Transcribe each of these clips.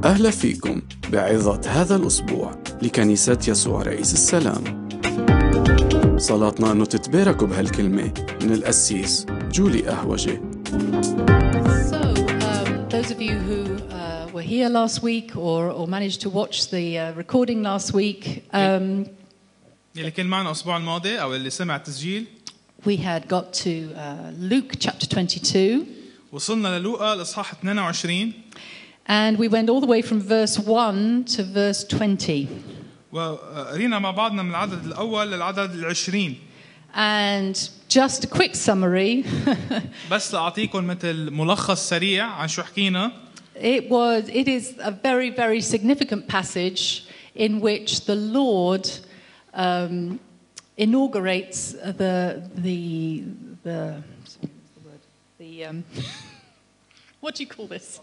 أهلا فيكم بعظة هذا الأسبوع لكنيسة يسوع رئيس السلام. صلاتنا أنه تتباركوا بهالكلمة من القسيس جولي أهوجة. Those of you who were here last week or managed to watch the recording last week, اللي كان معنا الأسبوع الماضي أو اللي سمع التسجيل, we had got to Luke chapter 22. وصلنا للوقا الإصحاح 22. And we went all the way from verse 1 to verse 20. وقرينا مع بعضنا من العدد الأول للعدد 20. And just a quick summary. بس لأعطيكم مثل ملخص سريع عن شو حكينا. It is a very, very significant passage in which the Lord inaugurates the what do you call this?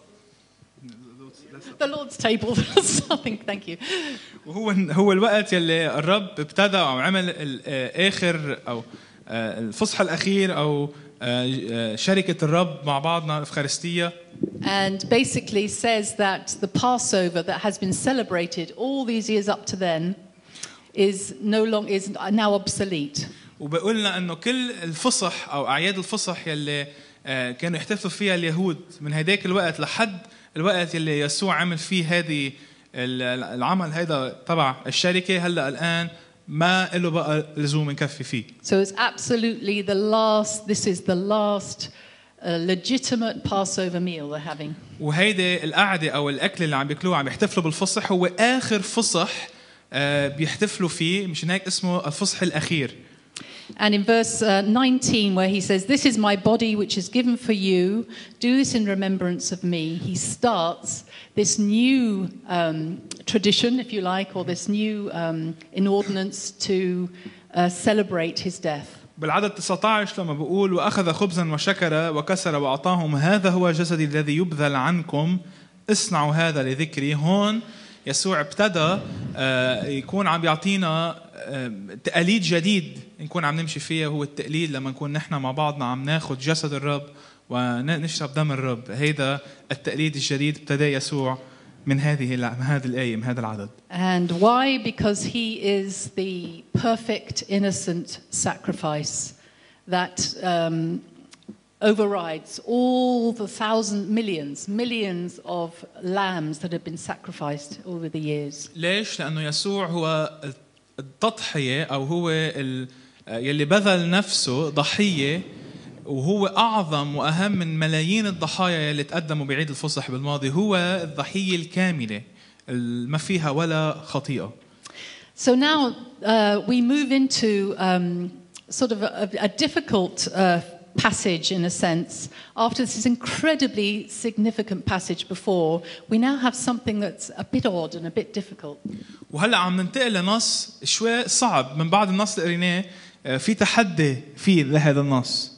The Lord's table. Something. Thank you. وهو الوقت يلي الرب ابتدى أو عمل الآخر أو الفصح الأخير أو شركة الرب مع بعضنا الإفخارستية. And basically says that the Passover that has been celebrated all these years up to then is now obsolete. وبقولنا إنه كل الفصح أو أعياد الفصح يلي كانوا يحتفلوا فيها اليهود من هداك الوقت لحد الوقت اللي يسوع عمل فيه هذه العمل هذا تبع الشركة هلا الآن ما له بقى لزوم نكفي فيه. So it's absolutely this is the last legitimate Passover meal they're having. وهيدا القعدة أو الأكل اللي عم بياكلوه عم يحتفلوا بالفصح هو آخر فصح بيحتفلوا فيه, مشان هيك اسمه الفصح الأخير. And in verse 19 where he says, "This is my body which is given for you. Do this in remembrance of me." He starts this new tradition, if you like, or this new inordinance to celebrate his death. بالعدد 19 لما بقول وأخذ خبزا وشكر وكسر وأعطاهم هذا هو جسدي الذي يبذل عنكم اصنعوا هذا لذكري. هون يسوع ابتدى يكون عم يعطينا تقاليد جديد نكون عم نمشي فيها, هو التقليد لما نكون نحن مع بعضنا عم ناخد جسد الرب ونشرب دم الرب. هيدا التقليد الجديد ابتدى يسوع من هذه الآية, من هذا العدد. And why? Because he is the perfect innocent sacrifice that overrides all the millions of lambs that have been sacrificed over the years. ليش؟ لأنه يسوع هو التضحية أو هو يلي بذل نفسه ضحية, وهو أعظم وأهم من ملايين الضحايا يلي تقدموا بعيد الفصح بالماضي. هو الضحية الكاملة ما فيها ولا خطيئة. So now we move into sort of a difficult passage in a sense. After this incredibly significant passage before, we now have something that's a bit odd and a bit difficult. وهلا عم ننتقل لنص شوي صعب من بعد النص اللي قريناه, في تحدي فيه لهذا النص.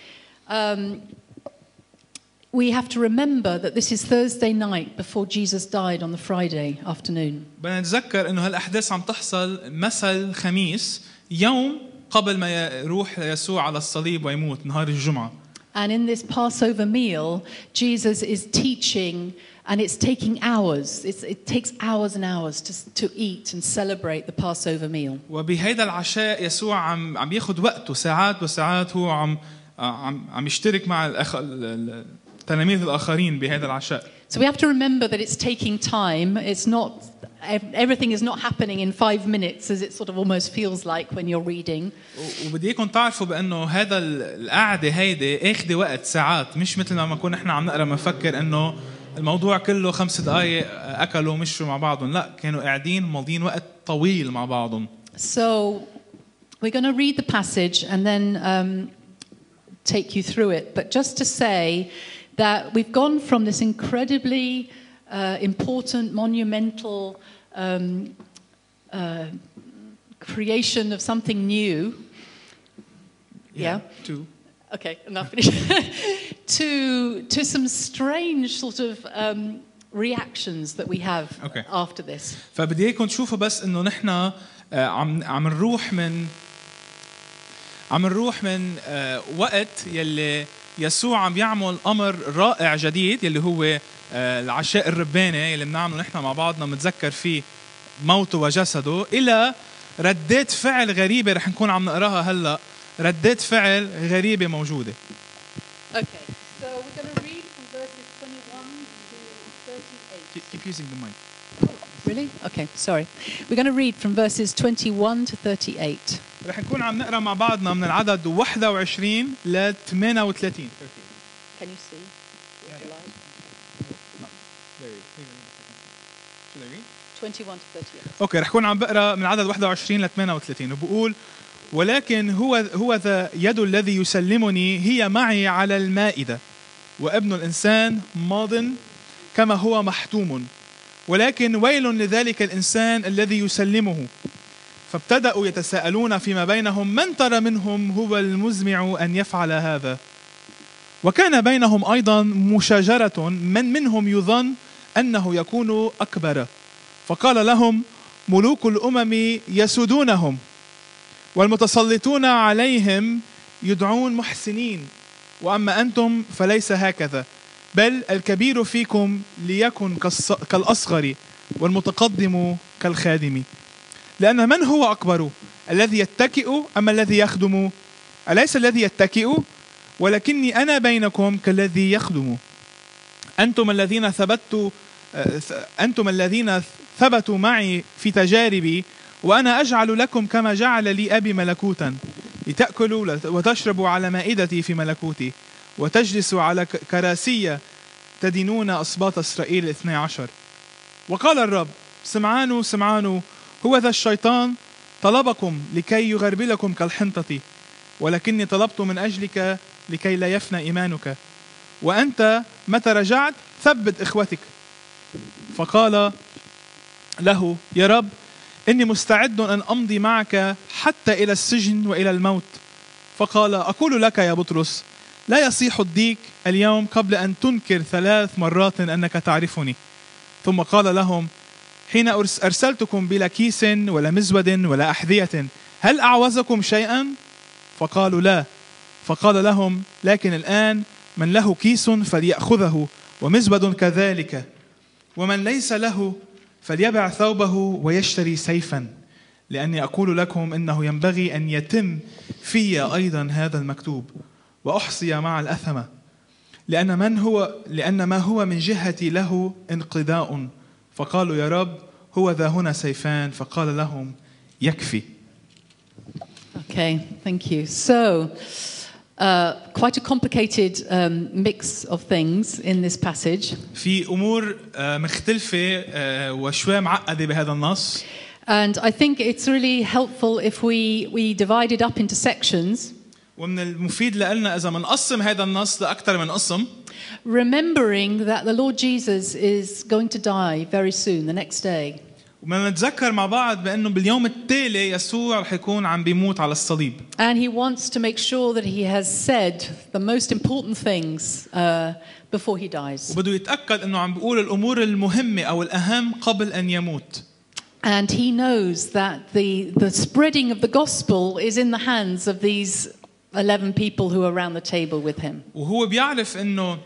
We have to remember that this is Thursday night before Jesus died on the Friday afternoon. بدنا نتذكر إنه هالأحداث عم تحصل مساء الخميس, يوم قبل ما يروح يسوع على الصليب ويموت, نهار الجمعة. And in this Passover meal, Jesus is teaching, and it's taking hours. It takes hours and hours to eat and celebrate the Passover meal. وبهذا العشاء يسوع عم ياخد وقته ساعات وساعات, هو عم يشترك مع التلاميذ الآخرين بهذا العشاء. So we have to remember that it's taking time. It's not everything is not happening in 5 minutes as it sort of almost feels like when you're reading. وبدي اياكم تعرفوا بانه هذا القعده هيدي اخذ وقت ساعات, مش مثل ما نكون احنا عم نقرا مفكر انه الموضوع كله 5 دقائق اكلوا ومشوا مع بعضهم. لا, كانوا قاعدين ماضيين وقت طويل مع بعضهم. So we're going to read the passage and then take you through it, but just to say that we've gone from this incredibly important, monumental creation of something new. Yeah. Okay, enough. to some strange sort of reactions that we have after this. فبدي اياكم تشوفوا بس انه نحن عم نروح من وقت يلي يسوع عم يعمل أمر رائع جديد اللي هو العشاء الرباني اللي بنعمله نحن مع بعضنا بنتذكر فيه موته وجسده، إلى ردات فعل غريبة رح نكون عم نقراها هلأ. ردات فعل غريبة موجودة. Okay, so we're going to read from verses 21 to 38. Keep using the mic. Really? Okay, sorry. We're going to read from verses 21 to 38. رح نكون عم نقرا مع بعضنا من العدد 21 ل 38. Can you see? Should I read? 21 to 38. اوكي، رح كون عم بقرا من عدد 21 ل 38 وبقول: ولكن هو ذا يد الذي يسلمني هي معي على المائدة، وابن الإنسان ماض كما هو محتوم، ولكن ويل لذلك الإنسان الذي يسلمه. فابتدأوا يتساءلون فيما بينهم من ترى منهم هو المزمع أن يفعل هذا. وكان بينهم أيضا مشاجرة من منهم يظن أنه يكون أكبر، فقال لهم: ملوك الأمم يسودونهم، والمتسلطون عليهم يدعون محسنين، وأما أنتم فليس هكذا، بل الكبير فيكم ليكن كالأصغر، والمتقدم كالخادم. لأن من هو أكبر، الذي يتكئ أم الذي يخدم؟ أليس الذي يتكئ؟ ولكني أنا بينكم كالذي يخدم. أنتم الذين ثبتوا معي في تجاربي، وأنا أجعل لكم كما جعل لي أبي ملكوتا، لتأكلوا وتشربوا على مائدتي في ملكوتي، وتجلسوا على كراسي تدينون أسباط إسرائيل 12. وقال الرب: سمعان سمعان، هو ذا الشيطان طلبكم لكي يغربلكم كالحنطة، ولكني طلبت من أجلك لكي لا يفنى إيمانك، وأنت متى رجعت ثبت إخوتك. فقال له: يا رب، إني مستعد أن أمضي معك حتى إلى السجن وإلى الموت. فقال: أقول لك يا بطرس، لا يصيح الديك اليوم قبل أن تنكر 3 مرات أنك تعرفني. ثم قال لهم: حين أرسلتكم بلا كيس ولا مزود ولا أحذية، هل أعوزكم شيئا؟ فقالوا: لا. فقال لهم: لكن الآن من له كيس فليأخذه، ومزود كذلك، ومن ليس له فليبع ثوبه ويشتري سيفا، لأني أقول لكم إنه ينبغي أن يتم في أيضا هذا المكتوب، وأحصي مع الأثمة، لأن ما هو من جهتي له انقضاء. فقالوا: يا رب، هو ذا هنا سيفان. فقال لهم: يكفي. Okay, thank you. So, quite a complicated mix of things in this passage. في أمور مختلفة وشوي معقدة بهذا النص. And I think it's really helpful if we divide it up into sections. ومن المفيد لنا إذا منقسم هذا النص لأكثر من قسم. Remembering that the Lord Jesus is going to die very soon, the next day. وما نتذكر مع بعض بأنه باليوم التالي يسوع رح يكون عم بيموت على الصليب. And he wants to make sure that he has said the most important things before he dies. وبده يتأكد إنه عم بيقول الأمور المهمة أو الأهم قبل أن يموت. And he knows that the spreading of the gospel is in the hands of these 11 people who are around the table with him. وهو بيعرف إنه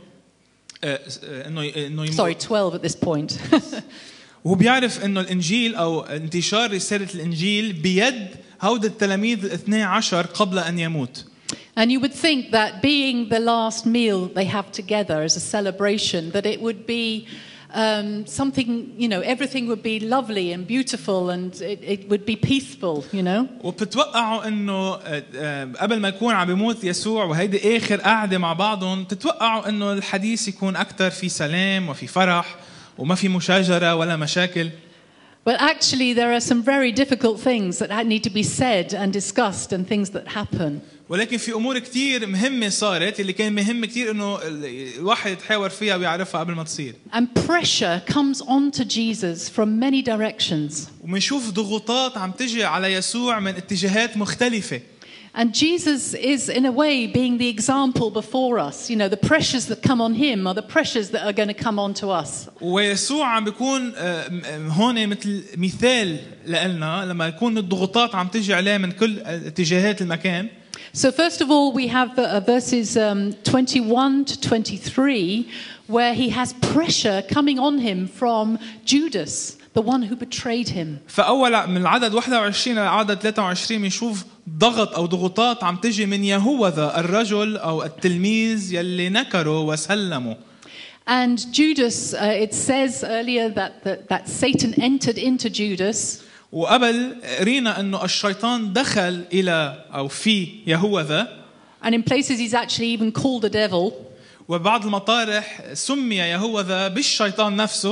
Sorry, 12 at this point. وهو بيعرف إنه الإنجيل أو انتشار رسالة الإنجيل بيد هود التلاميذ 12 قبل أن يموت. And you would think that being the last meal they have together as a celebration, that it would be something, everything would be lovely and beautiful and it would be peaceful, وبتتوقعوا إنه قبل ما يكون عم بيموت يسوع وهيدي آخر قعدة مع بعضهم، تتوقعوا إنه الحديث يكون أكثر في سلام وفي فرح وما في مشاجرة ولا مشاكل. But actually there are some very difficult things that need to be said and discussed and things that happen. ولكن في أمور كتير مهمة صارت اللي كان مهم كتير إنه الواحد يتحاور فيها ويعرفها قبل ما تصير. And pressure comes onto Jesus from many directions. ومنشوف ضغوطات عم تجي على يسوع من اتجاهات مختلفة. And Jesus is in a way being the example before us. The pressures that come on him are the pressures that are going to come onto us. ويسوع عم بيكون هون مثل مثال لنا لما يكون الضغوطات عم تجي عليه من كل اتجاهات المكان. So first of all, we have verses 21 to 23, where he has pressure coming on him from Judas, the one who betrayed him. فأول من العدد 21 لعدد 23 بنشوف ضغط أو ضغوطات عم تجي من يهوذا الرجل أو التلميذ يلي نكره وسلمه. And Judas, it says earlier that Satan entered into Judas. وقبل قرينا إنه الشيطان دخل إلى أو في يهوذا. And in places he's actually even called the devil. وبعض المطارح سمي يهوذا بالشيطان نفسه.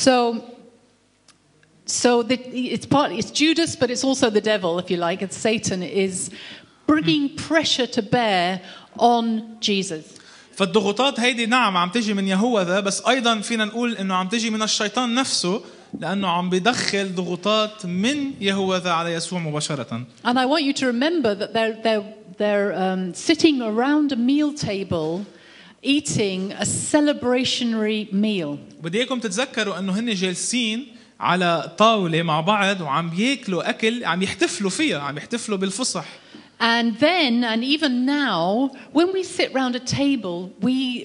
So it's Judas, but it's also the devil, if you like. It's Satan is bringing pressure to bear on Jesus. فالضغوطات هيدي نعم عم تجي من يهوذا، بس أيضا فينا نقول إنه عم تجي من الشيطان نفسه، لأنه عم بيدخل ضغوطات من يهوذا على يسوع مباشرة. And I want you to remember that they're sitting around a meal table, eating a celebratory meal. بدي إياكم تتذكروا إنه هن جالسين على طاولة مع بعض وعم بياكلوا أكل عم يحتفلوا فيها، عم يحتفلوا بالفصح. And then, and even now, when we sit round a table, we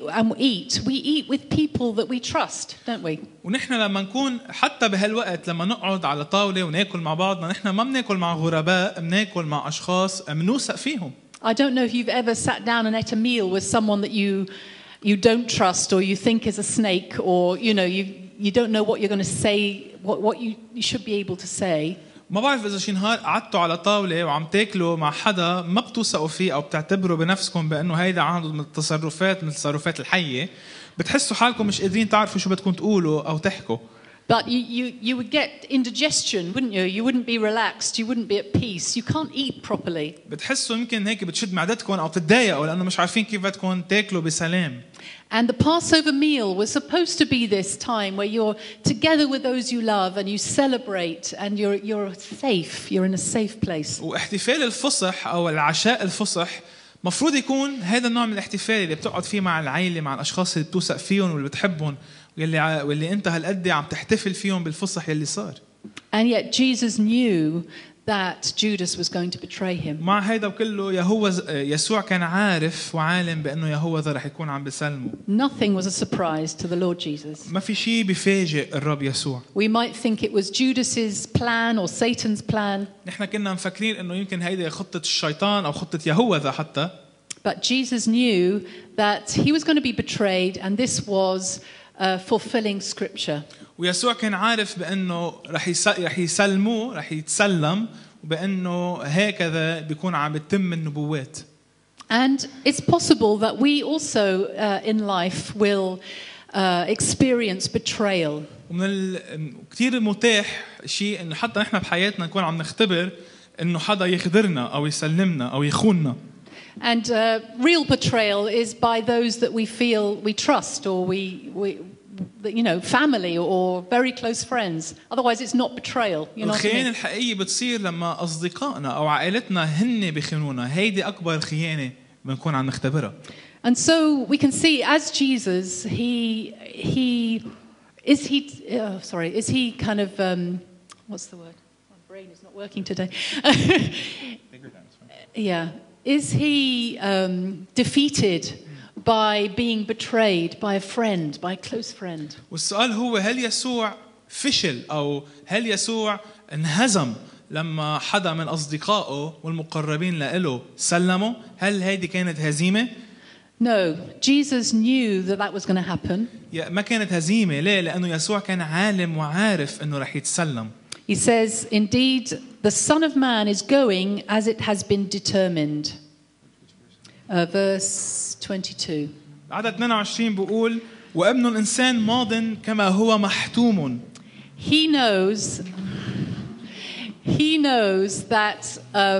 eat with people that we trust, don't we? ونحن لما نكون حتى بهالوقت لما نقعد على طاولة وناكل مع بعضنا، نحن ما بناكل مع غرباء، بناكل مع أشخاص منوثق فيهم. I don't know if you've ever sat down and ate a meal with someone that you don't trust or you think is a snake, or you don't know what you're going to say, what you should be able to say. ما بعرف إذا شي نهار قعدتوا على طاولة وعم تاكلوا مع حدا ما بتوثقوا فيه أو بتعتبروا بنفسكم بأنه هيدا عنده من التصرفات الحية، بتحسوا حالكم مش قادرين تعرفوا شو بدكم تقولوا أو تحكوا. But you would get indigestion, wouldn't you? You wouldn't be relaxed. You wouldn't be at peace. You can't eat properly. بتحسوا يمكن هيك بتشد معدتكم أو بتتضايقوا لأنه مش عارفين كيف بدكم تاكلوا بسلام. And the Passover meal was supposed to be this time where you're together with those you love and you celebrate and you're safe. You're in a safe place. واحتفال الفصح أو العشاء الفصح مفروض يكون هذا النوع من الاحتفال اللي بتقعد فيه مع العائلة، مع الأشخاص اللي بتوثق فيهم واللي بتحبهم واللي أنت هالقد عم تحتفل فيهم بالفصح يلي صار. And yet Jesus knew that Judas was going to betray him. مع هيدا كله يسوع كان عارف وعالم بأنه يهوذا رح يكون عم بيسلمه. Nothing was a surprise to the Lord Jesus. ما في شيء بيفاجئ الرب يسوع. We might think it was Judas's plan or Satan's plan. نحن كنا مفكرين إنه يمكن هيدا خطة الشيطان أو خطة يهوذا حتى. But Jesus knew that he was going to be betrayed, and this was fulfilling Scripture. ويسوع كان عارف بأنه رح يسلموه، رح يتسلم، وبأنه هكذا بيكون عم بتم النبوات. And it's possible that we also in life will experience betrayal. ومن كتير متاح شيء إنه حتى نحن بحياتنا نكون عم نختبر إنه حدا يخدرنا أو يسلمنا أو يخوننا. And real betrayal is by those that we feel we trust, or we family or very close friends. Otherwise, it's not betrayal. You know. الخيانة الحقيقية بتصير لما أصدقائنا أو عائلتنا هن بيخونونا. هيدي أكبر خيانة بنكون عم نختبرها. And so we can see, as Jesus, is he kind of what's the word? My brain is not working today. Yeah. Is he defeated by being betrayed by a friend, by a close friend? والسؤال هو هل يسوع فشل أو هل يسوع انهزم لما حدا من أصدقائه والمقربين له سلمه؟ هل هيدي كانت هزيمة؟ No, Jesus knew that was going to happen. ما كانت هزيمة، ليه؟ لأنه يسوع كان عالم وعارف إنه رح يتسلم. He says, indeed, the Son of Man is going as it has been determined. Verse 22. عدد 22 بيقول وابن الإنسان ماض كما هو محتوم. He knows that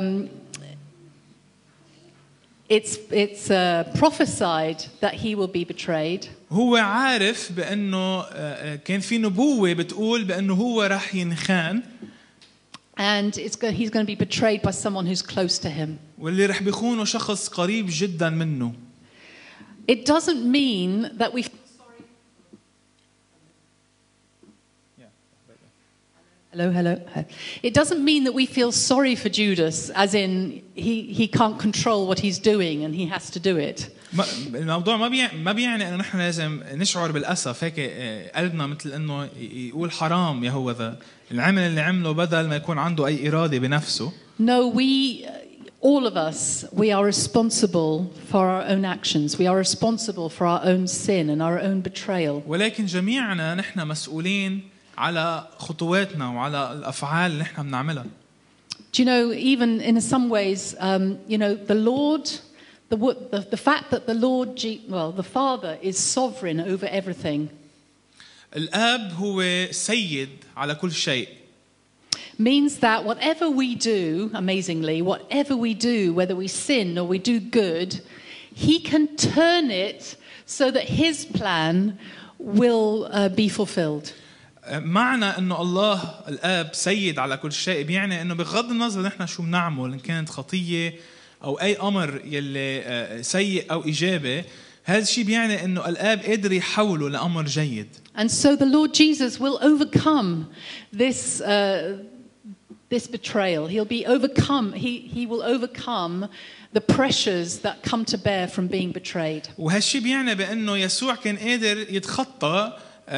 it's prophesied that he will be betrayed. هو عارف بأنه كان في نبوة بتقول بأنه هو رح ينخان. And he's going to be betrayed by someone who's close to him. واللي رح بيكونه شخص قريب جدا منه. It doesn't mean that we. Hello. It doesn't mean that we feel sorry for Judas, as in he can't control what he's doing and he has to do it. الموضوع ما بيعني انه نحن لازم نشعر بالاسف هيك قلبنا مثل انه يقول حرام يهوذا العمل اللي عمله بدل ما يكون عنده اي اراده بنفسه. No, all of us, we are responsible for our own actions. We are responsible for our own sin and our own betrayal. ولكن جميعنا نحن مسؤولين على خطواتنا وعلى الافعال اللي نحن بنعملها. Do you know, even in some ways, you know, the Lord, the fact that the Lord, the Father is sovereign over everything. الآب هو سيد على كل شيء. Means that whatever we do, amazingly, whatever we do, whether we sin or we do good, He can turn it so that His plan will be fulfilled. معنى انه الله الآب سيد على كل شيء بيعني انه بغض النظر نحن شو بنعمل ان كانت خطية او اي امر يلي سيء او ايجابي هذا الشيء بيعني انه الآب قادر يحوله لامر جيد. And so the Lord Jesus will overcome this this betrayal. He'll be overcome. He will overcome the pressures that come to bear from being betrayed. وهالشيء بيعني بانه يسوع كان قادر يتخطى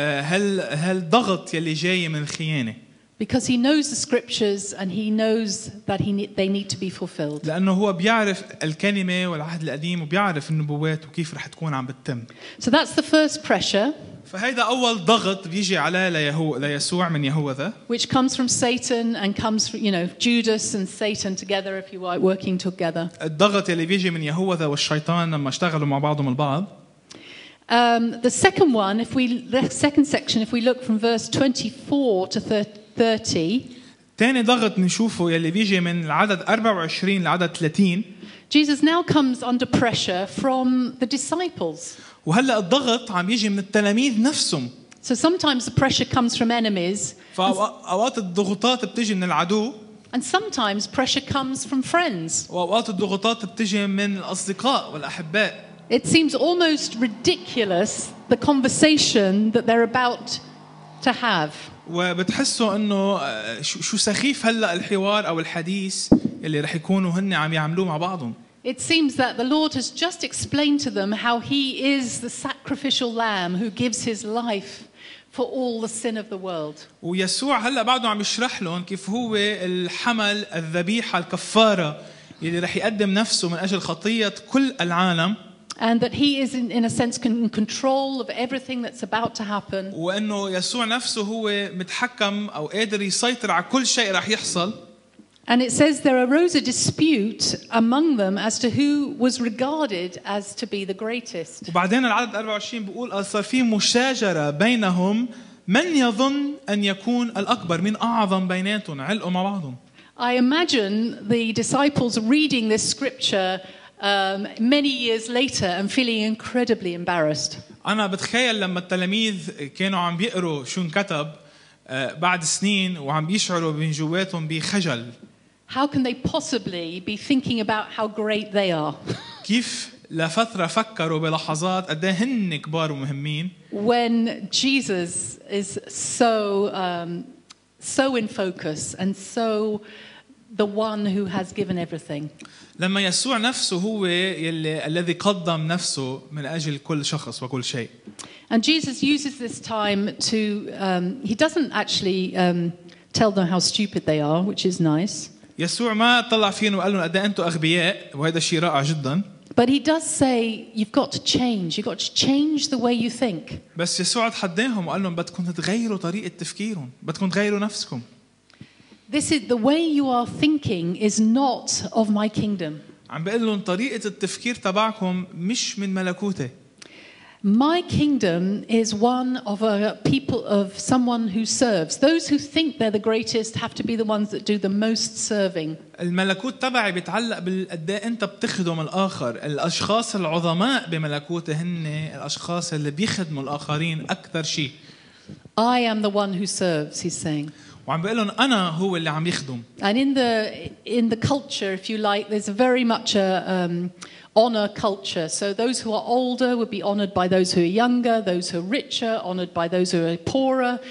هالضغط يلي جاي من الخيانة. Because he knows the scriptures and he knows that they need to be fulfilled. لأنه هو بيعرف الكلمة والعهد القديم وبيعرف النبوات وكيف رح تكون عم بتتم. So that's the first pressure. فهيدا أول ضغط بيجي على ليسوع من يهوذا. Which comes from Satan and comes from, you know, Judas and Satan together, if you like, working together. الضغط يلي بيجي من يهوذا والشيطان لما اشتغلوا مع بعضهم البعض. The second one, the second section, if we look from verse 24 to 30. تاني ضغط نشوفه يلي بيجي من العدد 24 لعدد 30. Jesus now comes under pressure from the disciples. وهلا الضغط عم يجي من التلاميذ نفسهم. So sometimes the pressure comes from enemies. فأوقات الضغوطات بتجي من العدو. And sometimes pressure comes from friends. وأوقات الضغوطات بتجي من الأصدقاء والأحباء. It seems almost ridiculous the conversation that they're about to have. وبتحسوا انه شو سخيف هلا الحوار او الحديث اللي رح يكونوا هن عم يعملوه مع بعضهم. It seems that the Lord has just explained to them how He is the sacrificial lamb who gives His life for all the sin of the world. ويسوع هلا بعده عم يشرح لهم كيف هو الحمل الذبيحة الكفارة اللي رح يقدم نفسه من أجل خطية كل العالم. And that He is in a sense in control of everything that's about to happen. وإنه يسوع نفسه هو متحكم أو قادر يسيطر على كل شيء رح يحصل. And it says there arose a dispute among them as to who was regarded as to be the greatest. وبعدين العدد 24 بيقول صار في مشاجرة بينهم من يظن أن يكون الأكبر من أعظم بيناتهم علقوا مع بعضهم. I imagine the disciples reading this scripture many years later and feeling incredibly embarrassed. أنا بتخيل لما التلاميذ كانوا عم بيقروا شو انكتب بعد سنين وعم بيشعروا من جواتهم بخجل. How can they possibly be thinking about how great they are? كيف لفترة فكروا بلحظات قد ايه هن كبار ومهمين. When Jesus is so in focus and so the one who has given everything. لما يسوع نفسه هو الذي قدم نفسه من أجل كل شخص وكل شيء. And Jesus uses this time to, he doesn't actually tell them how stupid they are, which is nice. يسوع ما طلع فيهم وقال لهم قد ايه أنتم أغبياء وهذا شيء رائع جدا. But he does say you've got to change. You've got to change the way you think. بس يسوع تحداهم وقال لهم بدكم تغيروا طريقة تفكيرهم، بدكم تغيروا نفسكم. This is the way you are thinking is not of my kingdom. عم بقول لهم طريقة التفكير تبعكم مش من ملكوتي. My kingdom is one of a people of someone who serves. Those who think they're the greatest have to be the ones that do the most serving. الملكوت تبعي بيتعلق بالقد ايه انت بتخدم الآخر. الأشخاص العظماء بملكوته هن الأشخاص اللي بيخدموا الآخرين أكثر شيء. I am the one who serves, he's saying. وعم بقول لهم أنا هو اللي عم يخدم. And in the culture, if you like, there's very much a honor culture. So those who are older would be honored by those who are younger, those who are richer, honored by those who are poorer.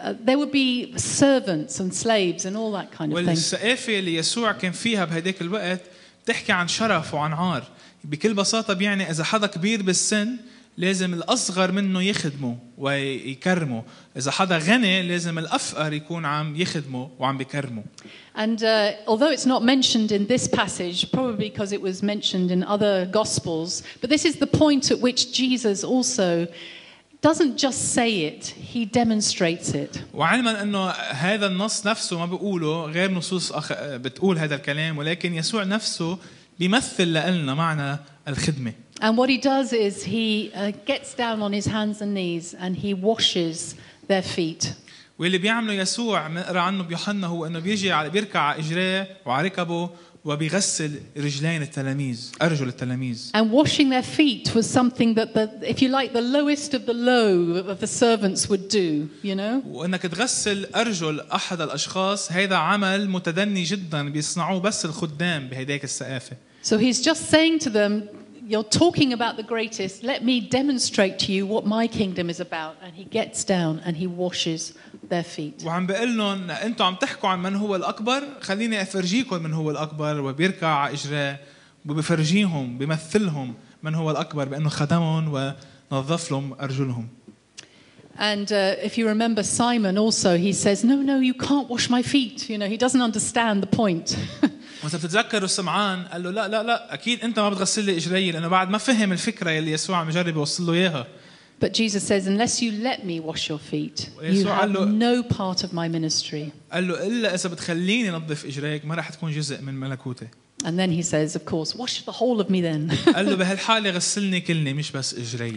there would be servants and slaves and all that kind of thing. والسقافة اللي يسوع كان فيها بهداك الوقت بتحكي عن شرف وعن عار. بكل بساطة بيعني إذا حدا كبير بالسن لازم الأصغر منه يخدمه ويكرمه. إذا حدا غني لازم الأفقر يكون عم يخدمه وعم بيكرمه. And although it's not mentioned in this passage, probably because it was mentioned in other Gospels, but this is the point at which Jesus also doesn't just say it, he demonstrates it. وعلما أنه هذا النص نفسه ما بيقوله غير نصوص بتقول هذا الكلام، ولكن يسوع نفسه بيمثل لنا معنى الخدمة. And what he does is he gets down on his hands and knees and he washes their feet. واللي بيعمله يسوع نقرأ عنه بيوحنا هو انه بيركع على اجريه وعلى ركبه وبيغسل رجلين التلاميذ، ارجل التلاميذ. And washing their feet was something that if you like, the lowest of the low of the servants would do, you know. وانك تغسل ارجل احد الاشخاص هذا عمل متدني جدا بيصنعوه بس الخدام بهداك السقافة. So he's just saying to them, you're talking about the greatest, let me demonstrate to you what my kingdom is about. And he gets down and he washes their feet. وعم بقول لهم انتم عم تحكوا عن من هو الاكبر، خليني افرجيكم من هو الاكبر، وبيركع على اجراه وبفرجيهم بيمثلهم من هو الاكبر بانه خدمهم ونظف لهم ارجلهم. And if you remember Simon also, he says, no, you can't wash my feet. You know, he doesn't understand the point. وإذا بتتذكروا سمعان قال له لا أكيد أنت ما بتغسل لي إجري، لأنه بعد ما فهم الفكرة اللي يسوع عم يجرب يوصل له إياها. But Jesus says, unless you let me wash your feet, you have no part of my ministry. قال له إلا إذا بتخليني نظف إجريك ما راح تكون جزء من ملكوتي. And then he says, of course, wash the whole of me then. قال له بهالحالة غسلني كلني مش بس إجري.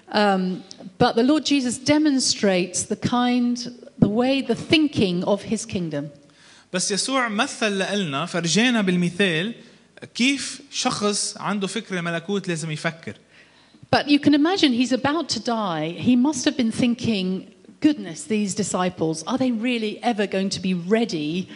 But the Lord Jesus demonstrates the way, the thinking of his kingdom. بس يسوع مثل لنا فرجينا بالمثال كيف شخص عنده فكرة ملكوت لازم يفكر. But you can imagine he's about to die. He must have been thinking, goodness, these disciples, are they really ever going to be ready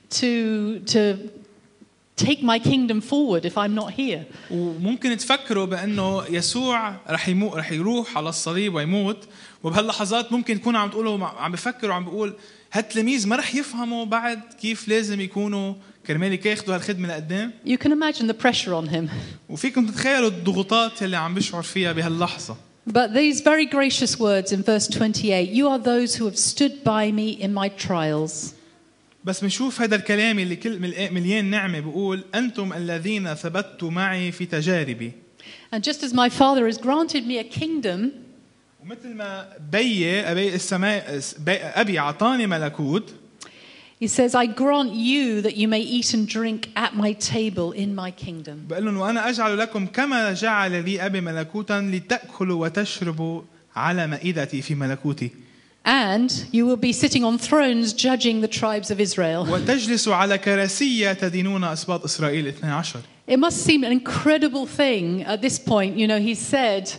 to take my kingdom forward if I'm not here? وممكن تفكروا بأنه يسوع رح يروح على الصليب ويموت، وبهاللحظات ممكن تكونوا عم تقولوا عم بفكروا وعم بقول هالتلاميذ ما رح يفهموا بعد كيف لازم يكونوا كرمال ياخذوا هالخدمة لقدام. You can imagine the pressure on him. وفيكم تتخيلوا الضغوطات اللي عم بيشعر فيها بهاللحظة. But these very gracious words in verse 28, you are those who have stood by me in my trials. بس بنشوف هذا الكلام اللي مليان نعمة بيقول أنتم الذين ثبتوا معي في تجاربي. And just as my Father has granted me a kingdom, ومثل ما أبي السماء أبي عطاني ملكوت. He says, I grant you that you may eat and drink at my table in my kingdom. بقول لهم وأنا أجعل لكم كما جعل لي أبي ملكوتا لتأكلوا وتشربوا على مائدتي في ملكوتي. And you will be sitting on thrones judging the tribes of Israel. وتجلسوا على كراسي تدينون أسباط إسرائيل 12. It must seem an incredible thing at this point. You know, he said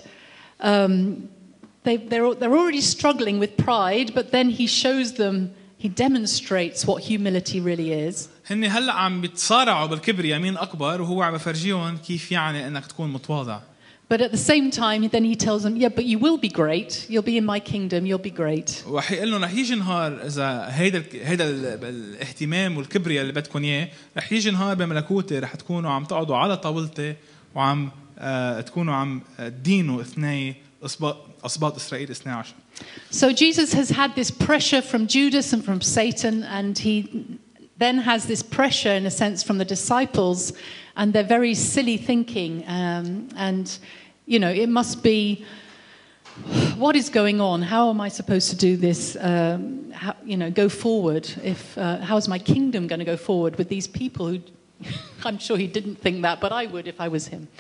they're already struggling with pride, but then he shows them, he demonstrates what humility really is. هن هلا عم بيتصارعوا بالكبرياء مين أكبر، وهو عم بفرجيهم كيف يعني إنك تكون متواضع. But at the same time, then he tells them, yeah, but you will be great. You'll be in my kingdom. You'll be great. وحيقول لهم رح يجي نهار إذا هيدا الاهتمام والكبرياء اللي بدكم إياه، رح يجي نهار بملكوتي رح تكونوا عم تقعدوا على طاولتي وعم تكونوا عم تدينوا أسباط إسرائيل 12. So Jesus has had this pressure from Judas and from Satan, and he then has this pressure in a sense from the disciples and their very silly thinking. And, you know, it must be, what is going on? How am I supposed to do this? How, you know, go forward? How is my kingdom going to go forward with these people who, I'm sure he didn't think that, but I would if I was him.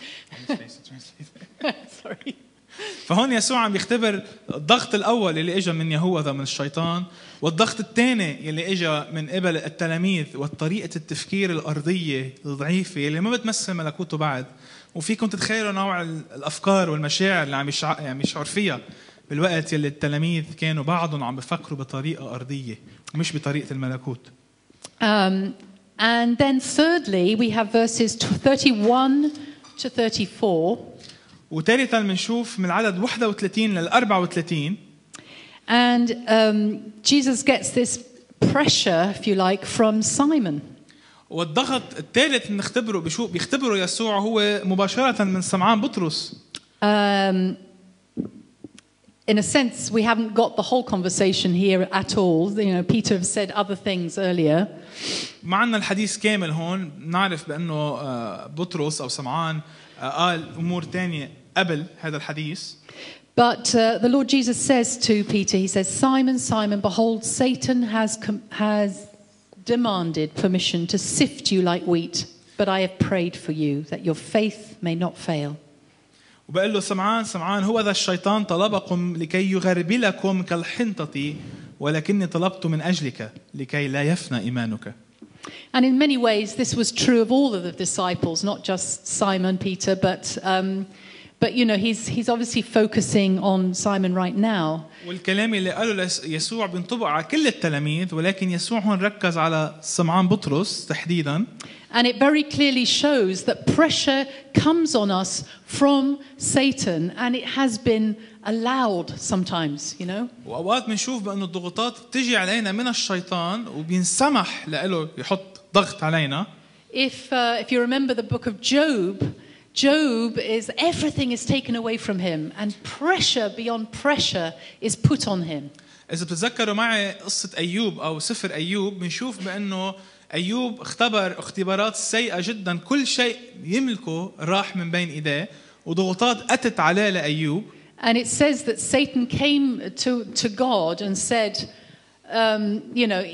Sorry. فهون يسوع عم يختبر الضغط الأول اللي إجا من يهوذا من الشيطان، والضغط الثاني اللي إجا من قبل التلاميذ والطريقة التفكير الأرضية الضعيفة اللي ما بتمثل ملكوته بعد. وفيكم تتخيلوا نوع الأفكار والمشاعر اللي عم يشعر فيها بالوقت اللي التلاميذ كانوا بعضهم عم بفكروا بطريقة أرضية مش بطريقة الملكوت. And then thirdly, we have verses 31 to 34. وثالثا بنشوف من العدد 31 لل 34. And Jesus gets this pressure, if you like, from Simon. والضغط الثالث بنختبره بيختبره يسوع هو مباشرة من سمعان بطرس. In a sense, we haven't got the whole conversation here at all. You know, Peter has said other things earlier. ما عندنا الحديث كامل هون. نعرف بأنه بطرس أو سمعان قال أمور تانية قبل هذا الحديث. But the Lord Jesus says to Peter, he says, Simon, Simon, behold, Satan has demanded permission to sift you like wheat, but I have prayed for you that your faith may not fail. وبقول له سمعان هو ذا الشيطان طلبكم لكي يغربلكم كالحنطة ولكني طلبت من أجلك لكي لا يفنى إيمانك. And in many ways this was true of all of the disciples, not just Simon Peter, but you know he's obviously focusing on Simon right now. والكلام اللي قاله يسوع بينطبق على كل التلاميذ ولكن يسوع هون ركز على سمعان بطرس تحديدا. And it very clearly shows that pressure comes on us from Satan, and it has been allowed sometimes, you know. وأوقات بنشوف بأنه الضغوطات بتجي علينا من الشيطان وبينسمح له يحط ضغط علينا. If you remember the book of Job is everything is taken away from him, and pressure beyond pressure is put on him. إذا بتتذكروا معي قصة أيوب أو سفر أيوب بنشوف بأنه أيوب اختبر اختبارات سيئة جدا كل شيء يملكه راح من بين إيديه وضغوطات أتت عليه لأيوب. And it says that Satan came to God and said, you know,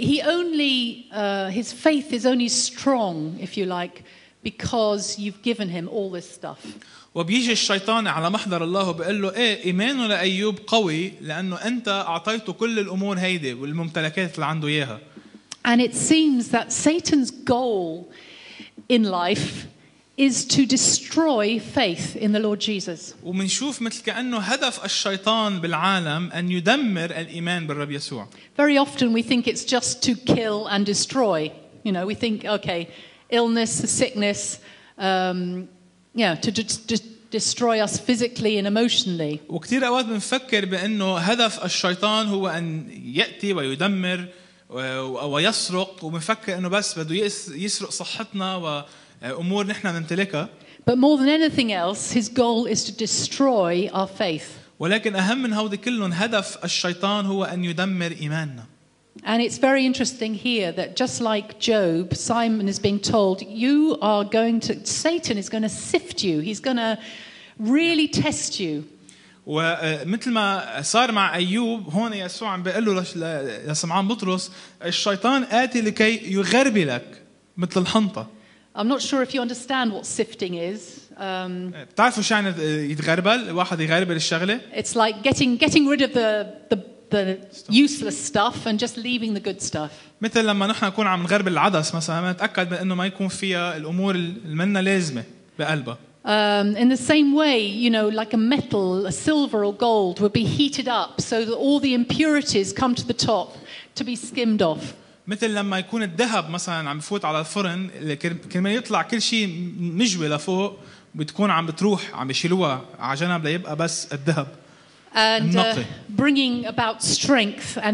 his faith is only strong, if you like, because you've given him all this stuff. وبيجي الشيطان على محضر الله وبيقول له إيه إيمانه لأيوب قوي لأنه أنت أعطيته كل الأمور هيدي والممتلكات اللي عنده إياها. And it seems that Satan's goal in life is to destroy faith in the Lord Jesus. ومنشوف مثل كأنه هدف الشيطان بالعالم أن يدمر الإيمان بالرب يسوع. Very often we think it's just to kill and destroy. You know, we think, okay, illness, sickness, to destroy us physically and emotionally. وكثير أوقات بنفكر بأنه هدف الشيطان هو أن يأتي ويدمر ويسرق وبنفكر إنه بس بده يسرق صحتنا وأمور نحن نمتلكها. But more than anything else, his goal is to destroy our faith. ولكن أهم من هودي كلهم هدف الشيطان هو أن يدمر إيماننا. And it's very interesting here that just like Job, Simon is being told, Satan is going to sift you. He's going to really test you. ومثل ما صار مع أيوب هون يسوع عم بيقول له لسمعان بطرس الشيطان آتي لكي يغربلك مثل الحنطة. I'm not sure if you understand what sifting is. بتعرفوا شو يعني يتغربل؟ واحد يغربل الشغلة. It's like getting rid of the useless stuff and just leaving the good stuff. مثل لما نحن نكون عم نغربل العدس مثلا نتأكد بأنه ما يكون فيها الأمور اللي منا لازمة بقلبها. In the same way, you know, like a metal, a silver or gold would be heated up so that all the impurities come to the top to be skimmed off. مثل لما يكون الذهب مثلا عم بفوت على الفرن كرمال يطلع كل شيء مجوي لفوق بتكون عم بتروح عم بيشيلوها على جنب ليبقى بس الذهب. And bringing about strength and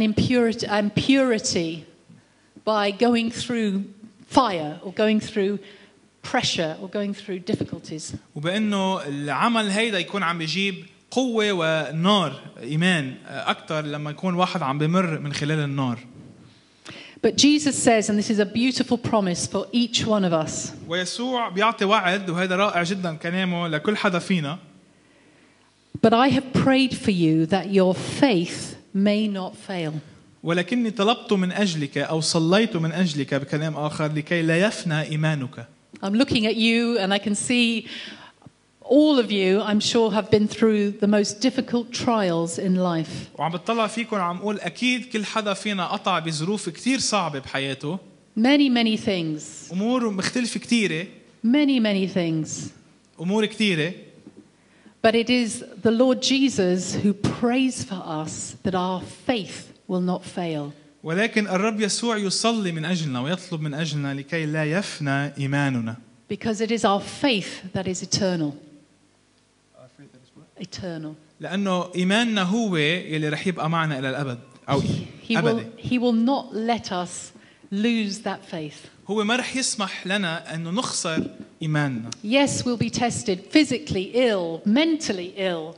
purity by going through fire or going through pressure or going through difficulties. وبأنه العمل هيدا يكون عم بيجيب قوة ونار إيمان أكتر لما يكون واحد عم بمر من خلال النار. But Jesus says, and this is a beautiful promise for each one of us. ويسوع بيعطي وعد وهذا رائع جدا كلامه لكل حدا فينا. But I have prayed for you that your faith may not fail. ولكني طلبت من أجلك أو صليت من أجلك بكلام آخر لكي لا يفنى إيمانك. I'm looking at you and I can see all of you, I'm sure, have been through the most difficult trials in life. وعم بتطلع فيكم عم أقول أكيد كل حدا فينا قطع بظروف كتير صعبة بحياته. Many things. أمور مختلفة كتيرة. Many things. أمور كتيرة. But it is the Lord Jesus who prays for us that our faith will not fail. ولكن الرب يسوع يصلي من أجلنا ويطلب من أجلنا لكي لا يفنى إيماننا. Because it is our faith that is eternal. Eternal. لأنه إيماننا هو يلي رح يبقى معنا إلى الأبد أو أبدي. He will not let us lose that faith. هو ما رح يسمح لنا أنه نخسر إيماننا. Yes, we'll be tested physically ill, mentally ill,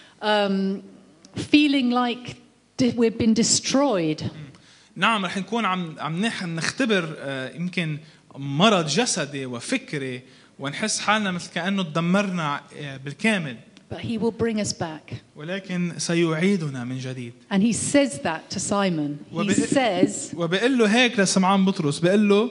feeling like we've been destroyed. نعم رح نكون عم نختبر يمكن مرض جسدي وفكري ونحس حالنا مثل كأنه تدمرنا بالكامل. But he will bring us back. ولكن سيعيدنا من جديد. And he says that to Simon. He says, وبقول له هيك لسمعان بطرس بقول له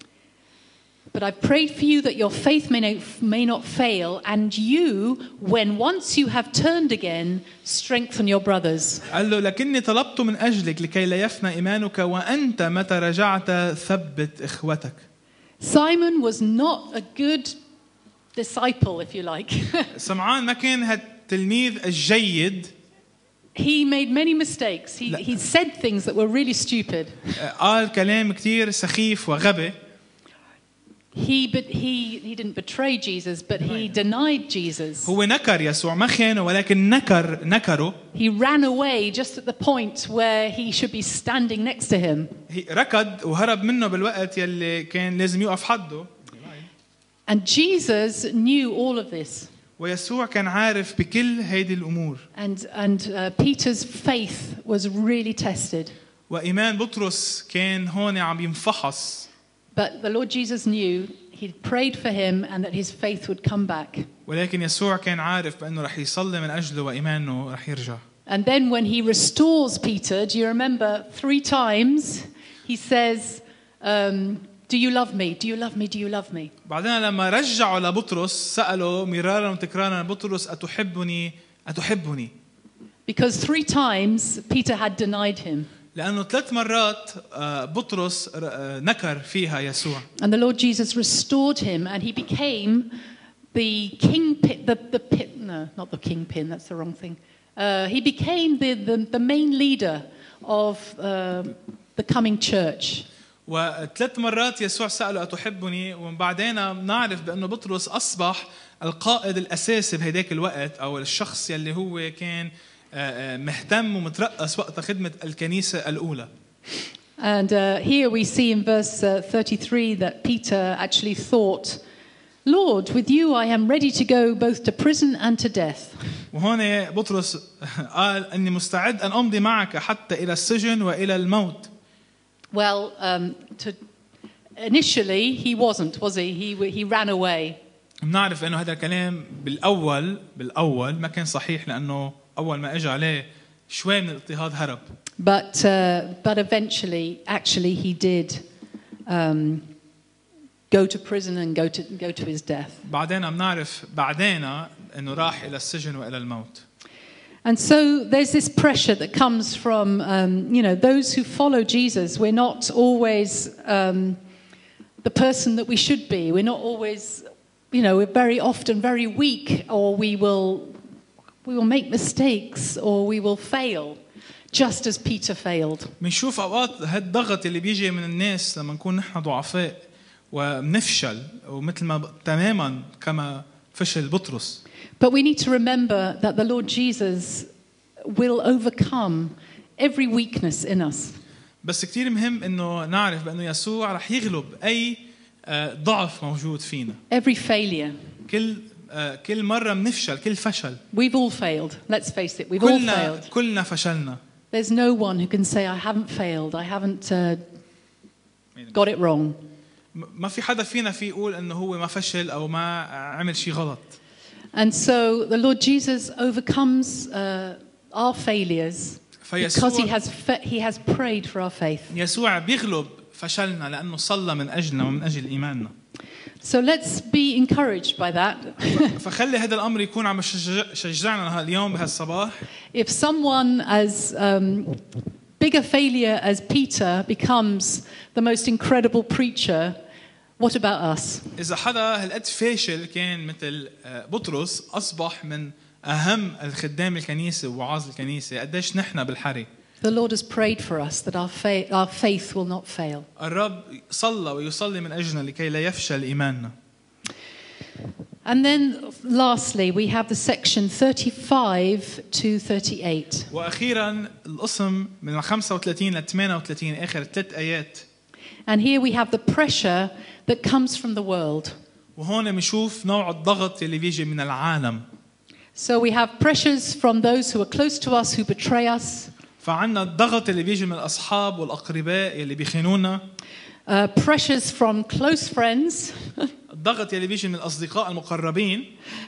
but I prayed for you that your faith may not fail, and you, when once you have turned again, strengthen your brothers. قال له لكني طلبت من أجلك لكي لا يفنى إيمانك وأنت متى رجعت ثبت إخوتك. Simon was not a good disciple, if you like. سمعان ما كان هالتلميذ الجيد. He made many mistakes. He said things that were really stupid. قال كلام كتير سخيف وغبي. He didn't betray Jesus, but he denied Jesus. هو نكر يسوع ما خانه ولكن نكره. He ran away just at the point where he should be standing next to him. ركض وهرب منه بالوقت يلي كان لازم يوقف حده. And Jesus knew all of this. ويسوع كان عارف بكل هيدي الأمور. And Peter's faith was really tested. وإيمان بطرس كان هون عم ينفحص. But the Lord Jesus knew he prayed for him and that his faith would come back. ولكن يسوع كان عارف بأنه رح يصلي من أجله وإيمانه رح يرجع. And then when he restores Peter, do you remember 3 times he says, do you love me? Do you love me? Do you love me? بعدين لما رجعوا لبطرس سأله مرارا وتكرارا بطرس أتحبني أتحبني. Because 3 times Peter had denied him. لأنه 3 مرات بطرس نكر فيها يسوع. And the Lord Jesus restored him, and he became the kingpin. No, not the kingpin. That's the wrong thing. He became the main leader of the coming church. و3 مرات يسوع سأله أتحبني ومن بعدين نعرف بأنه بطرس أصبح القائد الأساسي بهداك الوقت أو الشخص يلي هو كان مهتم ومترأس وقت خدمة الكنيسة الأولى. And here we see in verse 33 that Peter actually thought, Lord, with you I am ready to go both to prison and to death. وهون بطرس قال أني مستعد أن أمضي معك حتى إلى السجن وإلى الموت. Well, initially he wasn't, was he? He ran away. بنعرف إنه هذا الكلام بالأول ما كان صحيح لأنه أول ما إجا عليه شوي من الاضطهاد هرب. But eventually, actually, he did go to prison and go to his death. بعدين بنعرف بعدين إنه راح إلى السجن وإلى الموت. And so there's this pressure that comes from those who follow Jesus. We're not always the person that we should be. We're not always, we're very often very weak, or we will make mistakes, or we will fail, just as Peter failed. بنشوف أوقات هالضغط اللي بيجي من الناس لما نكون نحن ضعفاء وبنفشل ومثل ما تماما كما فشل بطرس. But we need to remember that the Lord Jesus will overcome every weakness in us. بس كتير مهم إنه نعرف بأنه يسوع رح يغلب أي ضعف موجود فينا. Every failure. كل مرة بنفشل كل فشل. We've all failed. Let's face it. We've all failed. كلنا فشلنا. There's no one who can say I haven't failed. I haven't got it wrong. ما في حدا فينا في يقول إنه هو ما فشل أو ما عمل شيء غلط. And so the Lord Jesus overcomes our failures because he has prayed for our faith. يسوع بيغلب فشلنا لأنه صلى من أجلنا ومن أجل إيماننا. So let's be encouraged by that. فخلي هذا الأمر يكون عم يشجعنا اليوم بهالصباح. If someone as big a failure as Peter becomes the most incredible preacher, what about us? إذا حدا هالقد فاشل كان مثل بطرس أصبح من أهم الخدام الكنيسة ووعاظ الكنيسة قديش نحن بالحري. The Lord has prayed for us that our faith will not fail. الرب صلى ويصلي من أجلنا لكي لا يفشل إيماننا. And then lastly, we have the section 35 to 38. واخيرا القسم من 35 ل 38 اخر 3 ايات. And here we have the pressure that comes from the world. وهون بنشوف نوع الضغط اللي بيجي من العالم. So we have pressures from those who are close to us, who betray us. فعنا الضغط اللي بيجي من الأصحاب والأقرباء اللي بيخونونا. Pressures from close friends. الضغط اللي بيجي من الأصدقاء المقربين.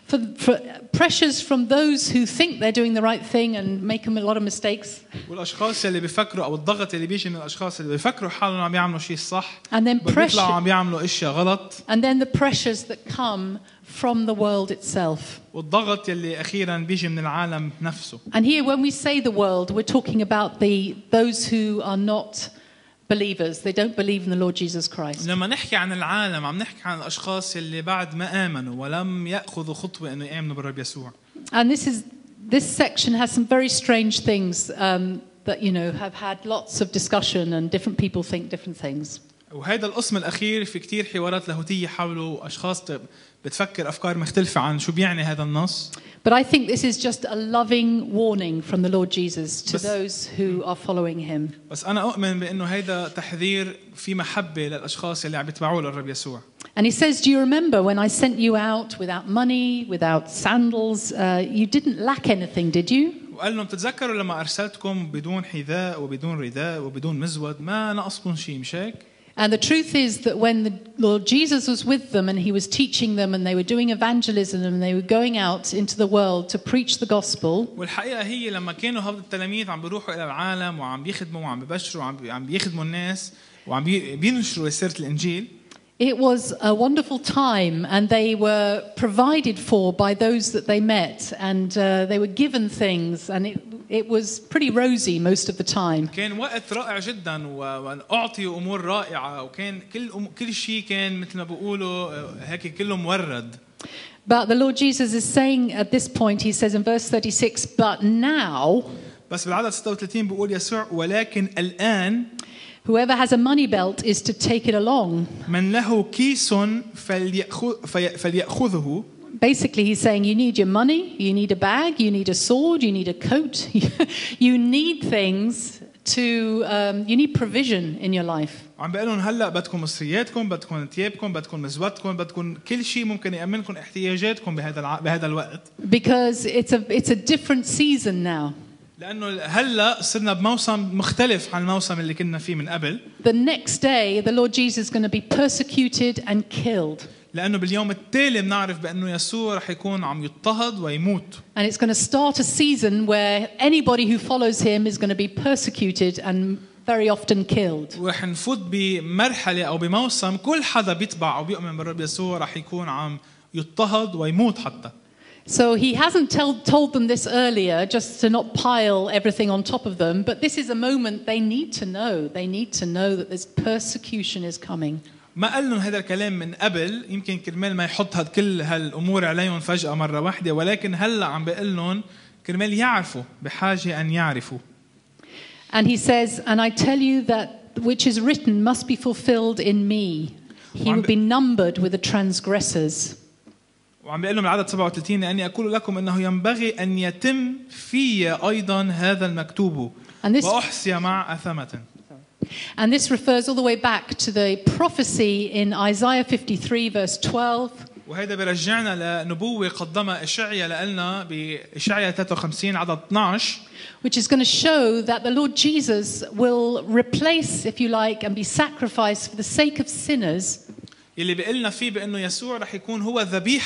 Pressures from those who think they're doing the right thing and make a lot of mistakes. والأشخاص اللي بيفكروا أو الضغط اللي بيجي من الأشخاص اللي بيفكروا حالهم عم يعملوا شيء صح. And then بيطلعوا عم يعملوا أشياء غلط. And then the pressures that come from the world itself. والضغط اللي أخيرا بيجي من العالم نفسه. And here when we say the world, we're talking about those who are not believers. They don't believe in the Lord Jesus Christ. لما نحكي عن العالم عم نحكي عن الأشخاص اللي بعد ما آمنوا ولم يأخذوا خطوة إنه يآمنوا بالرب يسوع. And this section has some very strange things that have had lots of discussion and different people think different things. وهذا القسم الأخير في كتير حوارات لاهوتية حوله أشخاص بتفكر أفكار مختلفة عن شو بيعني هذا النص. But I think this is just a loving warning from the Lord Jesus to those who are following him. بس أنا أؤمن بأنه هذا تحذير في محبة للأشخاص اللي عم يتبعوا للرب يسوع. And he says, do you remember when I sent you out without money, without sandals? You didn't lack anything, did you? وقال لهم تتذكروا لما أرسلتكم بدون حذاء وبدون رداء وبدون مزود ما نقصكم شيء مش هيك؟ And the truth is that when the Lord Jesus was with them and he was teaching them and they were doing evangelism and they were going out into the world to preach the gospel. والحقيقة هي لما كانوا هؤلاء التلاميذ عم بيروحوا إلى العالم وعم بيخدموا وعم بيبشروا وعم بيخدموا الناس وعم بينشروا رسالة الإنجيل. It was a wonderful time and they were provided for by those that they met and they were given things and it was pretty rosy most of the time. كان وقت رائع جدا وأعطيوا أمور رائعة وكان كل شيء كان مثل ما بيقولوا هيك كله مورد. But the Lord Jesus is saying at this point, he says in verse 36, but now. بس بالعدد 36 بيقول يسوع ولكن الآن. Whoever has a money belt is to take it along. من له كيس فليأخذه. Basically, he's saying you need your money, you need a bag, you need a sword, you need a coat. You need things you need provision in your life. عم بقول لهم هلا بدكم مصرياتكم، بدكم ثيابكم، بدكم مزودكم، بدكم كل شيء ممكن يأمنكم احتياجاتكم بهذا الوقت. Because it's a different season now. لأنه هلا صرنا بموسم مختلف عن الموسم اللي كنا فيه من قبل. The next day, the Lord Jesus is going to be persecuted and killed. لأنه باليوم التالي بنعرف بأنه يسوع رح يكون عم يضطهد ويموت. And it's going to start a season where anybody who follows him is going to be persecuted and very often killed. ورح نفوت بمرحلة أو بموسم كل حدا بيتبع أو بيؤمن بالرب يسوع رح يكون عم يضطهد ويموت حتى. So he hasn't told them this earlier just to not pile everything on top of them, but this is a moment they need to know. They need to know that this persecution is coming. ما قال لهم هذا الكلام من قبل يمكن كرمال ما يحط كل هالأمور عليهم فجأة مرة واحدة ولكن هلا عم بقول لهم كرمال يعرفوا بحاجة أن يعرفوا. And he says, and I tell you that which is written must be fulfilled in me. He will be numbered with the transgressors. وعم بيقول لهم العدد 37 لأني أقول لكم أنه ينبغي أن يتم في أيضا هذا المكتوب وأحصي مع أثمة. And this refers all the way back to the prophecy in Isaiah 53 verse 12. وهذا برجعنا لنبوة قدمها إشعيا لنا بإشعيا 53 عدد 12. Which is going to show that the Lord Jesus will replace, if you like, and be sacrificed for the sake of sinners. اللي بيقولنا فيه بأنه يسوع رح يكون هو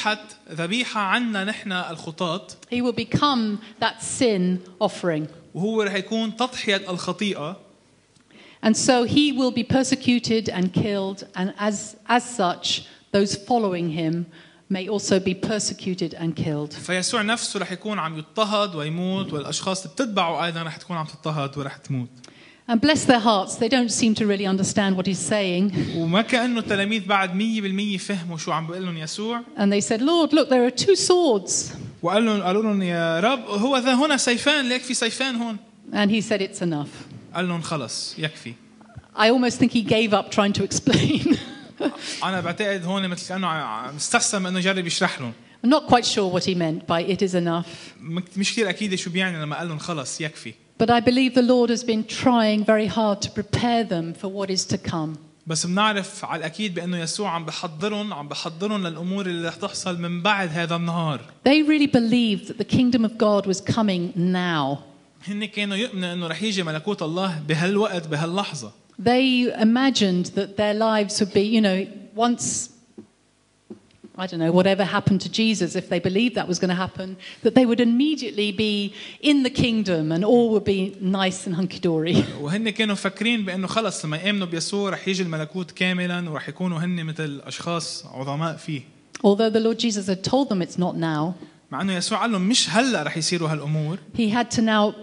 ذبيحة عنا نحن الخطاة. He will become that sin offering. وهو رح يكون تضحية الخطيئة. And so he will be persecuted and killed, and as such, those following him may also be persecuted and killed. فيسوع نفسه رح يكون عم يضطهد ويموت والأشخاص اللي بتتبعه أيضا رح تكون عم تضطهد ورح تموت. And bless their hearts, they don't seem to really understand what he's saying. وما كأنه التلاميذ بعد 100% فهموا شو عم بيقول لهم يسوع. And they said, Lord, look, there are two swords. قالوا لهم يا رب هو ذا هنا سيفان ليك في سيفان هون. And he said it's enough. قال لهم خلص يكفي. I almost think he gave up trying to explain. أنا بعتقد هون مثل كأنه مستسلم إنه يجرب يشرح لهم. I'm not quite sure what he meant by it is enough. مش كتير أكيد شو بيعني لما قال لهم خلص يكفي. But I believe the Lord has been trying very hard to prepare them for what is to come. بس بنعرف على الأكيد بأنه يسوع عم بحضرهم للأمور اللي رح تحصل من بعد هذا النهار. They really believed that the kingdom of God was coming now. هن كانوا يؤمنوا إنه رح يجي ملكوت الله بهالوقت بهاللحظة. They imagined that their lives would be, once, I don't know, whatever happened to Jesus, if they believed that was going to happen, that they would immediately be in the kingdom and all would be nice and hunky-dory. وهن كانوا فاكرين بأنه خلص لما يؤمنوا بيسوع رح يجي الملكوت كاملا ورح يكونوا هن مثل أشخاص عظماء فيه. Although the Lord Jesus had told them it's not now. مع أنه يسوع قال لهم مش هلا رح يصيروا هالأمور. He had to now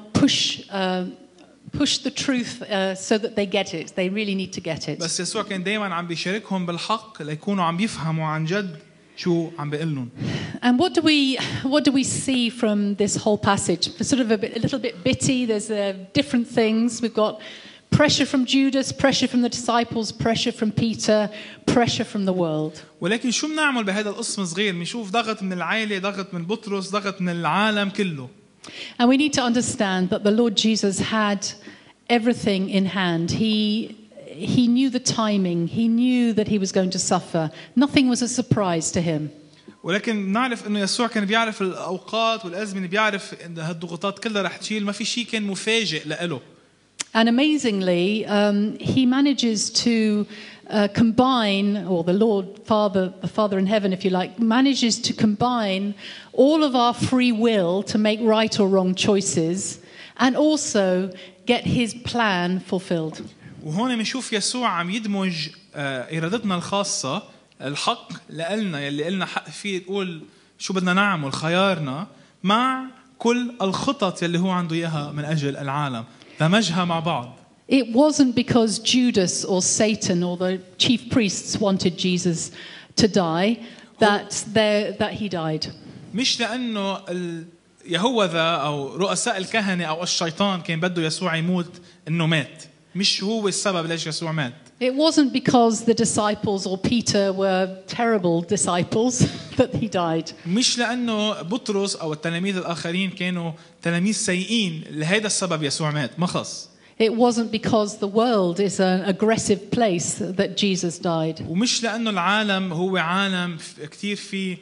push the truth so that they get it. They really need to get it. بس يسوع كان دايما عم بيشاركهم بالحق ليكونوا عم بيفهموا عن جد شو عم بيقلن. And what do we see from this whole passage? Sort of a little bit bitty. There's different things. We've got pressure from Judas, pressure from the disciples, pressure from Peter, pressure from the world. ولكن شو بنعمل بهذا القسم صغير؟ بنشوف ضغط من العائلة، ضغط من بطرس، ضغط من العالم كله. And we need to understand that the Lord Jesus had everything in hand. He knew the timing. He knew that he was going to suffer. Nothing was a surprise to him. ولكن نعرف إنه يسوع كان بيعرف الأوقات والأزمنة، بيعرف إن هالضغوطات كلها رح تشيل، ما في شيء كان مفاجئ لإله. And amazingly, he manages to combine, or the Father in heaven, if you like, manages to combine all of our free will to make right or wrong choices, and also get his plan fulfilled. وهون بنشوف يسوع عم يدمج إرادتنا الخاصة، الحق لنا يلي قلنا حق فيه تقول شو بدنا نعمل خيارنا، مع كل الخطط يلي هو عنده إياها من أجل العالم، دمجها مع بعض. It wasn't because Judas or Satan or the chief priests wanted Jesus to die that he died. مش لأنه يهوذا أو رؤساء الكهنة أو الشيطان كان بده يسوع يموت إنه مات، مش هو السبب ليش يسوع مات. It wasn't because the disciples or Peter were terrible disciples that he died. مش لأنه بطرس أو التلاميذ الآخرين كانوا تلاميذ سيئين لهذا السبب يسوع مات، ما خص. It wasn't because the world is an aggressive place that Jesus died. ومش لأنه العالم هو عالم كتير فيه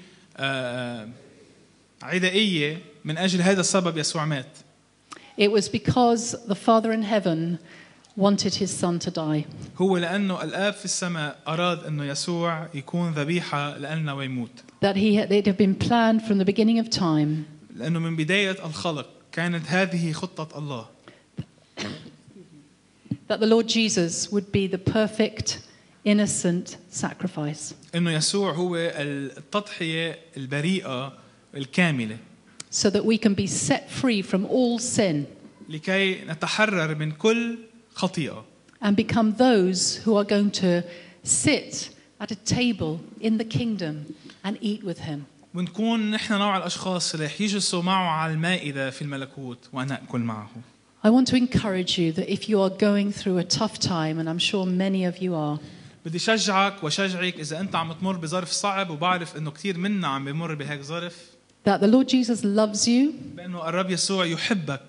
عدائية من أجل هذا السبب يسوع مات. It was because the Father in heaven wanted his son to die. هو لأنه الآب في السماء أراد إنه يسوع يكون ذبيحة لنا ويموت. That it had been planned from the beginning of time. لأنه من بداية الخلق كانت هذه خطة الله. That the Lord Jesus would be the perfect, innocent sacrifice. إنه يسوع هو التضحية البريئة الكاملة. So that we can be set free from all sin. لكي نتحرر من كل خطيئة. And become those who are going to sit at a table in the kingdom and eat with him. ونكون نحن نوع الأشخاص اللي يجلسوا معه على المائدة في الملكوت ونأكل معه. I want to encourage you that if you are going through a tough time, and I'm sure many of you are, بدي شجعك وشجعك إذا أنت عم تمر بظرف صعب وبعرف إنه كتير منا عم بمر بهيك ظرف. that the Lord Jesus loves you. بأنه الرب يسوع يحبك.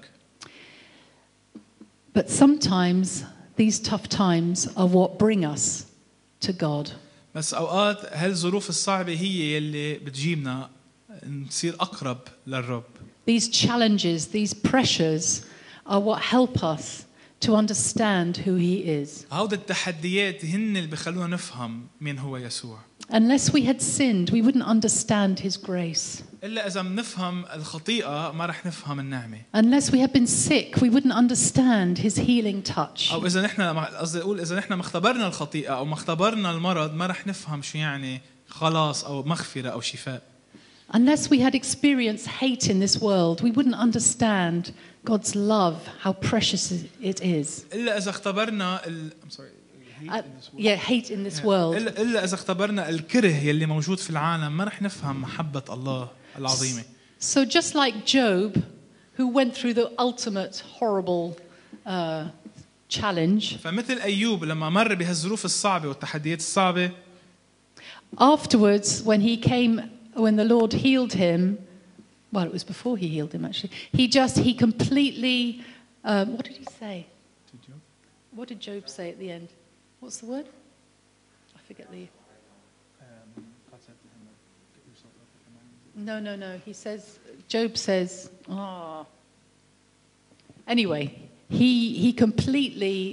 But sometimes these tough times are what bring us to God. بس أوقات هالظروف الصعبة هي اللي بتجيبنا نصير أقرب للرب. These challenges, these pressures are what help us to understand who he is. هؤلاء التحديات هن اللي بخلونا نفهم مين هو يسوع. Unless we had sinned, we wouldn't understand his grace. إلا إذا بنفهم الخطيئة ما رح نفهم النعمة. Unless we had been sick, we wouldn't understand his healing touch. أو إذا نحن قصدي أقول إذا نحن ما اختبرنا الخطيئة أو ما اختبرنا المرض ما رح نفهم شو يعني خلاص أو مغفرة أو شفاء. Unless we had experienced hate in this world, we wouldn't understand God's love, how precious it is. إلا إذا اختبرنا hate in this world. إلا إذا اختبرنا الكره يلي موجود في العالم ما رح نفهم محبة الله العظيمة. So just like Job, who went through the ultimate horrible challenge. فمثل أيوب لما مر بهالظروف الصعبة والتحديات الصعبة. Afterwards, when he came, when the Lord healed him, well, it was before he healed him actually. He completely, what did he say? What did Job say at the end? What's the word? I forget the. No. He says, Job says, Anyway, he completely.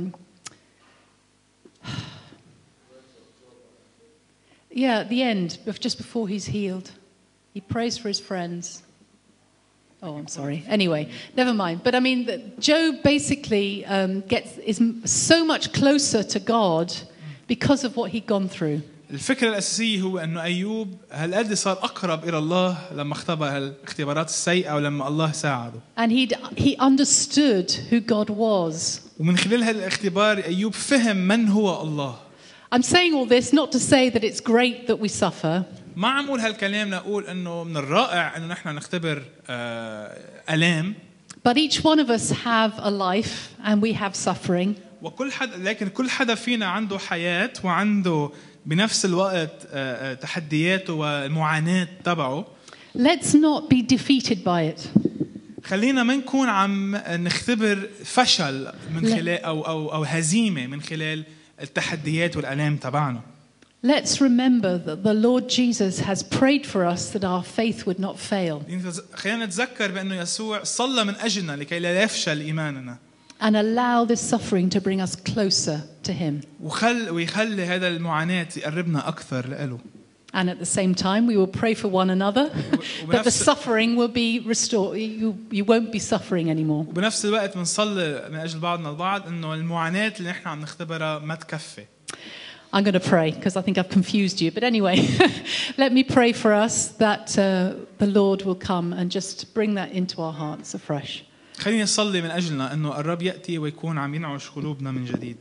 At the end, just before he's healed, he prays for his friends. Oh, I'm sorry. Anyway, never mind. But I mean, Job basically is so much closer to God because of what he'd gone through. الفكرة الأساسية هو أنه أيوب هالقد صار أقرب إلى الله لما اختبر هالاختبارات السيئة ولما الله ساعده. And he understood who God was. ومن خلال هالاختبار أيوب فهم من هو الله. I'm saying all this not to say that it's great that we suffer. ما عم أقول هالكلام لأقول إنه من الرائع إنه نحن نختبر آلام. But each one of us have a life and we have suffering. لكن كل حدا فينا عنده حياة وعنده بنفس الوقت تحدياته والمعاناة تبعه. Let's not be defeated by it. خلينا ما نكون عم نختبر فشل من خلال أو هزيمة من خلال التحديات والآلام تبعنا. Let's remember that the Lord Jesus has prayed for us that our faith would not fail. خلينا نتذكر بأنه يسوع صلى من أجلنا لكي لا يفشل إيماننا. And allow this suffering to bring us closer to Him. ويخلي هذا المعاناة يقربنا أكثر لإله. And at the same time, we will pray for one another that the suffering will be restored. You won't be suffering anymore. وبنفس الوقت بنصلي من أجل بعضنا البعض إنه المعاناة اللي نحن عم نختبرها ما تكفي. I'm going to pray because I think I've confused you. But anyway, let me pray for us that the Lord will come and just bring that into our hearts afresh. خلينا نصلي من أجلنا إنه الرب يأتي ويكون عم ينعش قلوبنا من جديد.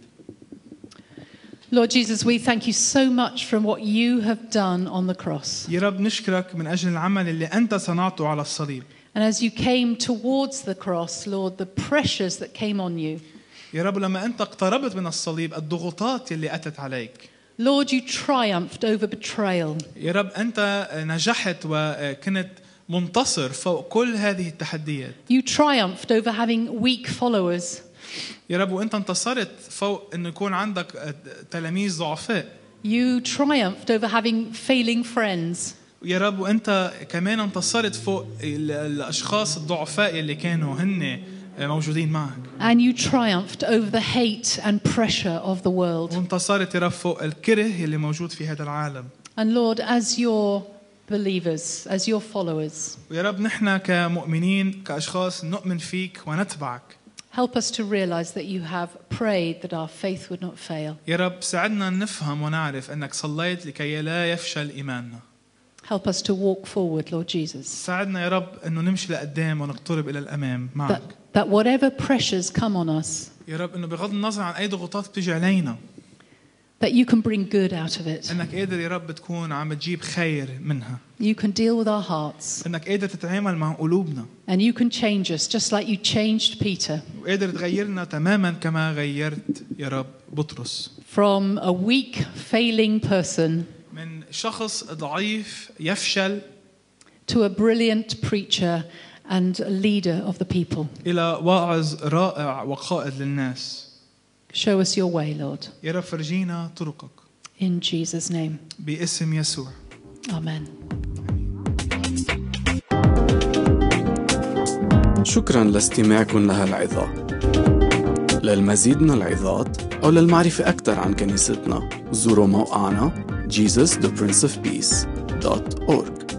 Lord Jesus, we thank you so much from what you have done on the cross. يا رب نشكرك من أجل العمل اللي أنت صنعته على الصليب. And as you came towards the cross, Lord, the pressures that came on you. يا رب لما أنت اقتربت من الصليب الضغوطات اللي أتت عليك. Lord, you triumphed over betrayal. يا رب أنت نجحت وكنت منتصر فوق كل هذه التحديات. You triumphed over having weak followers. يا رب وأنت انتصرت فوق إنه يكون عندك تلاميذ ضعفاء. You triumphed over having failing friends. يا رب وأنت كمان انتصرت فوق الأشخاص الضعفاء اللي كانوا هن موجودين معك. And you triumphed over the hate and pressure of the world. وانتصرت يا رب فوق الكره اللي موجود في هذا العالم. And Lord, as your believers, as your followers. ويا رب نحن كمؤمنين كأشخاص نؤمن فيك ونتبعك. Help us to realize that you have prayed that our faith would not fail. يا رب ساعدنا نفهم ونعرف أنك صليت لكي لا يفشل إيماننا. Help us to walk forward, Lord Jesus. ساعدنا يا رب إنه نمشي لقدام ونقترب إلى الأمام معك. That whatever pressures come on us. يا رب إنه بغض النظر عن أي ضغوطات بتيجي علينا. That you can bring good out of it. إنك قادر يا رب تكون عم تجيب خير منها. You can deal with our hearts. إنك قادر تتعامل مع قلوبنا. And you can change us just like you changed Peter. وقادر تغيرنا تماما كما غيرت يا رب بطرس. From a weak, failing person. من شخص ضعيف يفشل. To a brilliant preacher and a leader of the people. إلى واعظ رائع وقائد للناس. Show us your way, Lord. يا رب فرجينا طرقك. In Jesus' name. باسم يسوع. Amen. شكرا لاستماعكم لهالعظة. للمزيد من العظات أو للمعرفة أكثر عن كنيستنا زوروا موقعنا jesusprinceofpeace.org.